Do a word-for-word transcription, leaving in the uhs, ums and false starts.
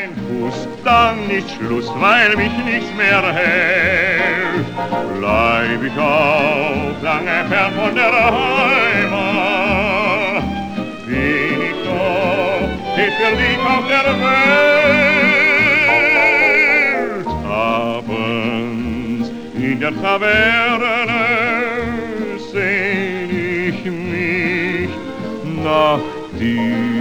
ein Kuss, dann nicht Schluss, weil mich nichts mehr hält. Bleib ich auch lange fern von der Heimat, bin ich doch nicht für dich auf der Welt. Abends in der Taverne sehn ich mich nach dir.